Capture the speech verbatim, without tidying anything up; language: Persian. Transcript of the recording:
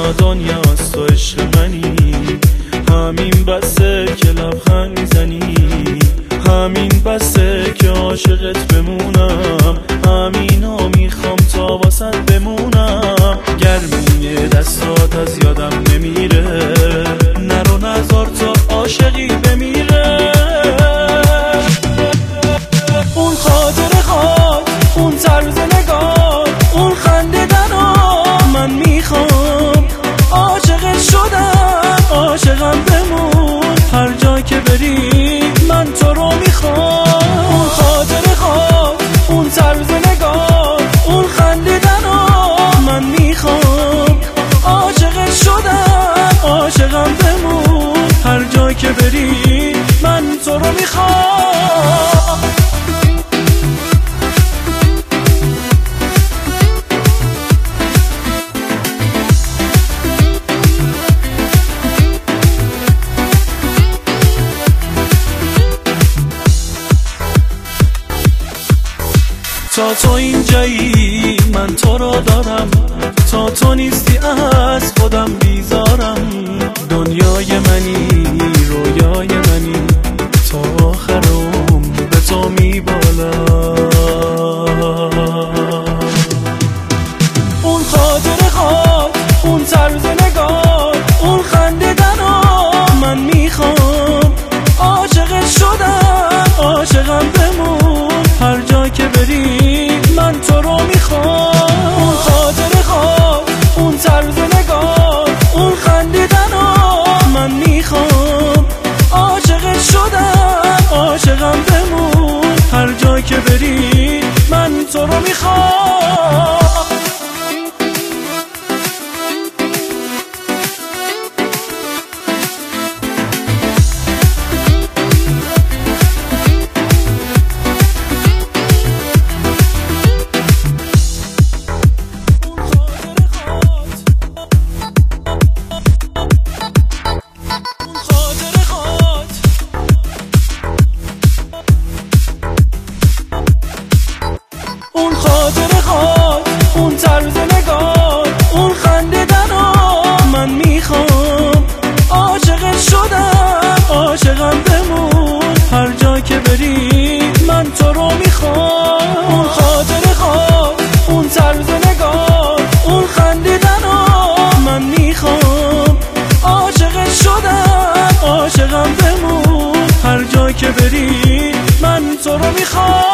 تا دنیاست تو عشق منی، همین بسه که لبخند میزنی، همین بسه که عاشقت بمونم، همینا میخوام تا واسط بمونم. گرمی دستات از یادم نمیره، نرو نزار تا عاشقی بمیره. اون خاطر خاک، اون طرز نگاه، اون خندیدنا من میخوام. عاشقت شدم، عاشقم بمون، هر جا که بری من تو رو میخوام. اون خاطر خاک، اون طرز نگاه، اون خندیدنا من میخوام. عاشقت شدم، عاشقم بمون، هر جا که بری من تو رو میخوام. تا تو اینجایی من تو رو دارم، تا تو نیستی از خودم بیزارم. دنیای منی، رویای منی، تا آخر عمر به تو میبالم. اون خاطر خاک، اون طرز نگاه، اون خندیدنا من میخوام. عاشقت شدم، عاشقم بمون، هر جا که بری من تو رو میخوام. اون خاطر خاک، اون طرز نگاه، اون خندیدنا من میخوام. عاشقت شدم، عاشقم بمون، هر جا که بری من تو رو میخوام. اون خاطر خاک، اون طرز نگاه، اون خندیدنا من میخوام. عاشقت شدم، عاشقم بمون، هر جا که بری من تو رو میخوام. اون خاطر خاک، اون طرز نگاه، اون خندیدنا من میخوام. عاشقت شدم، عاشقم بمون، هر جا که بری من تو رو میخوام.